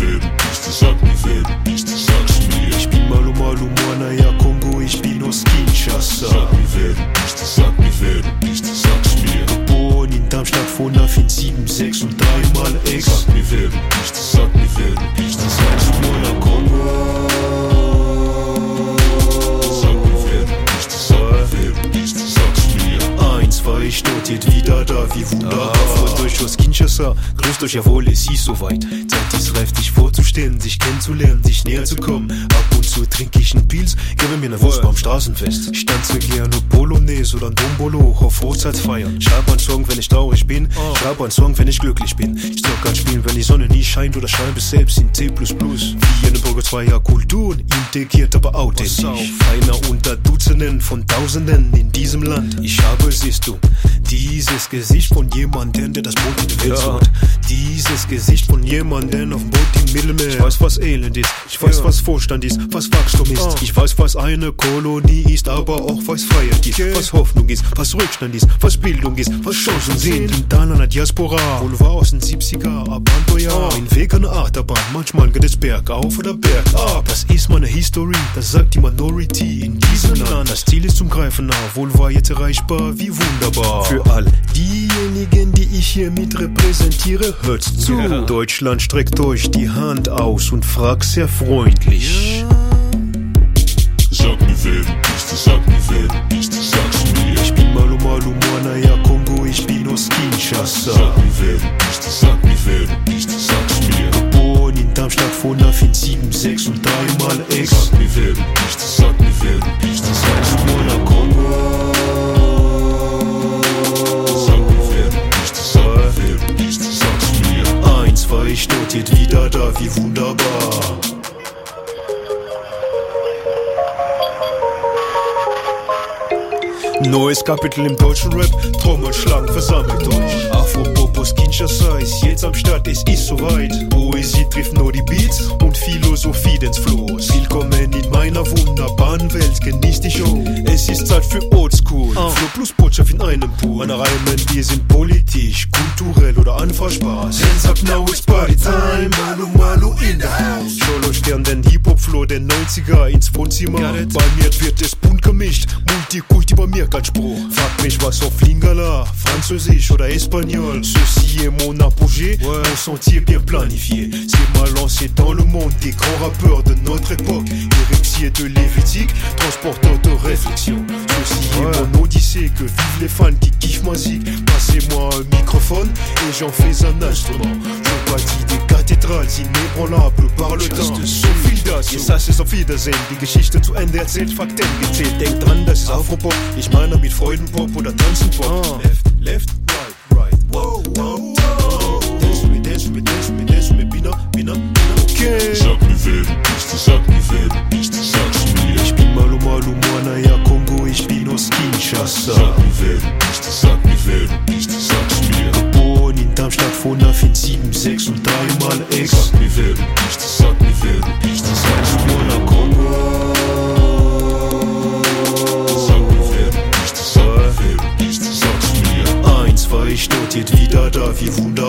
wer du bist, sag mir, wer du bist, sag's mir. Ich bin Malu Malu Mwanaya Kongo, ich bin aus Kinshasa. Sag mir, wer du bist, sag mir, wer du bist, sag's mir. Geboren in Darmstadt, Vonaf in 7, 6 und 3-mal Ex. Sag mir, wer du bist, sag mir, wer du bist, sag's mir. Mwana Kongo. Sag mir, wer du bist, sag mir, wer du bist, sag's mir. Eins war ich dort, jetzt wieder da, wie wunderbar. Freut euch aus Kinshasa, grüßt euch, jawohl, es ist soweit. Zeit ist reif, dich vorzustellen, sich kennenzulernen, sich näher zu kommen. Ab und zu trinke ich einen Pils, gebe mir ne Wurst beim Straßenfest. Ich tanze gerne Polonaise oder ein Dombolo auf Hochzeitsfeiern. Schreibe einen Song, wenn ich traurig bin, schreibe einen Song, wenn ich glücklich bin. Ich soll kann spielen, wenn die Sonne nie scheint oder schreibe selbst in C++. Wie eine Brücke zweier Kulturen, integriert aber authentisch. Einer unter Dutzenden von Tausenden in diesem Land. Ich habe, siehst du, dieses Gesicht von jemandem, der das Boot in die Welt sucht. Dieses Gesicht von jemandem auf dem Boot im Mittelmeer. Ich weiß, was Elend ist, ich weiß, was Vorstand ist, was Wachstum ist. Ich weiß, was eine Kolonie ist, aber auch was Freiheit ist, was Hoffnung ist, was Rückstand ist, was Bildung ist, was Chancen sind. In deiner Diaspora, wohl war aus den 70er, Abenteuer, ein Weg an der Achterbahn, manchmal geht es bergauf oder bergab. Das ist meine History, das sagt die Minority in diesem Land. Das Ziel ist zum Greifen nah, wohl war jetzt erreichbar, wie wunderbar. Für all diejenigen, die ich hier mit repräsentiere, hört's zu. Deutschland streckt euch die Hand aus und fragt sehr freundlich. Sag mir, wer du bist, sag mir, wer du bist, sag's mir. Ich bin Malu Malu Mwanaya Kongo, ich bin aus Kinshasa. Sag mir, wer du bist, sag mir, wer du bist, sag's mir. Geboren in Darmstadt, Vonaf in 7, 6 und 3-mal Ex. Sag mir, wer du bist, sag mir, wer du bist, sag's mir. Mwana Kongo. Sag mir, wer du bist, sag mir, wer du bist, sag's mir. Eins war ich dort, jetzt wieder da, wie wunderbar. Neues Kapitel im deutschen Rap, Trommelschlagen versammelt euch. Afro-Pop Kinshasa ist jetzt am Start, es ist soweit. Poesie trifft nur die Beats und Philosophie dens Flows. Willkommen in meiner wunderbaren Welt, genießt die Show. Es ist Zeit für Oldschool, Flow plus Botschaft in einem Pool. Meine Reimen, wir sind politisch, kulturell oder anfassbar. Hands up now, it's party time, Malu Malu in the house. Schau euch gern den Hip-Hop-Flow der 90er ins Wohnzimmer. Bei mir wird es bunt gemischt, Multikulti bei mir kein Spruch. Frag mich was auf Lingala, Französisch oder Espagnol. Ceci est mon apogée, un sentier bien planifié. C'est mal lancé dans le monde des grands rappeurs de notre époque. Héritier de Lévitique, transporteur de réflexion. Ceci est mon odyssée, que vivent les fans qui kiffent ma zik. Passez-moi un microphone et j'en fais un instrument. Je bâtis des cathédrales inébranlables par le temps. So viel dazu. Jetzt hast du es auf Wiedersehen. Die Geschichte zu Ende erzählt, Fakten gezählt. Denk dran, das ist Afropop. Ich meine mit Freudenpop oder Tanzenpop. Left, right, wow, wow. Dance with me, dance with me, dance with me, dance with me, Bina, okay. Sag mir, wer du bist, sag mir, wer du bist, sag's mir. Ich bin Malu Malu Mwanaya Kongo, ich bin aus Kinshasa. Sag mir, wer du bist, sag mir, wer du bist, sag's mir. Geboren in Darmstadt, Vonaf in 7, 6 und 3-mal Ex. Sag mir, wer du bist, sag mir, wer du bist, sag's mir. Mwana Kongo. Sag mir, wer du bist, sag mir, wer du bist, sag's mir. Eins war ich dort, jetzt wieder da, wie wunderbar.